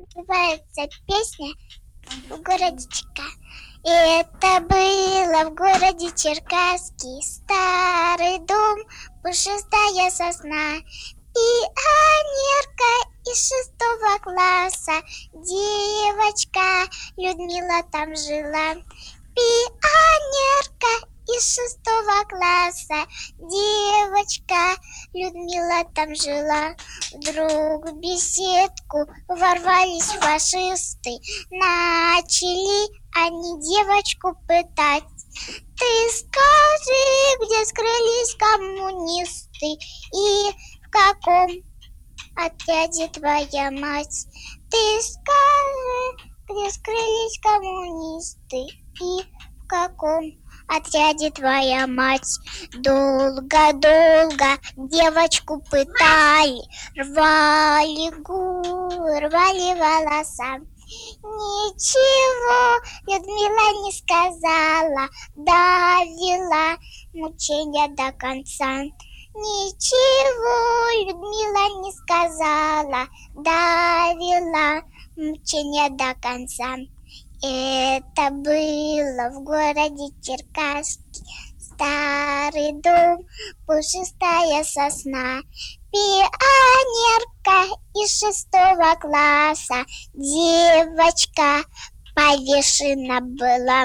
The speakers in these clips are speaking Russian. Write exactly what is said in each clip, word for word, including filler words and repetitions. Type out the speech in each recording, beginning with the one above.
Называется песня в городе Черкасска. Это было в городе Черкасске. Старый дом, пушистая сосна. Пионерка из шестого класса, девочка Людмила там жила. Пионерка из шестого класса, девочка Людмила там жила. Вдруг в беседку ворвались фашисты. Начали они девочку пытать. Ты скажи, где скрылись коммунисты и в каком отряде твоя мать? Ты скажи, где скрылись коммунисты и в каком отряде твоя мать? Долго-долго девочку пытали, рвали губы, рвали волоса. Ничего Людмила не сказала, довела мучения до конца. Ничего Людмила не сказала, довела мучения до конца. Это было в городе Черкасске. Старый дом, пушистая сосна. Пионерка из шестого класса, девочка повешена была.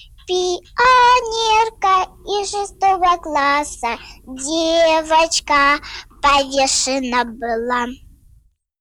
Пионерка из шестого класса, девочка повешена была.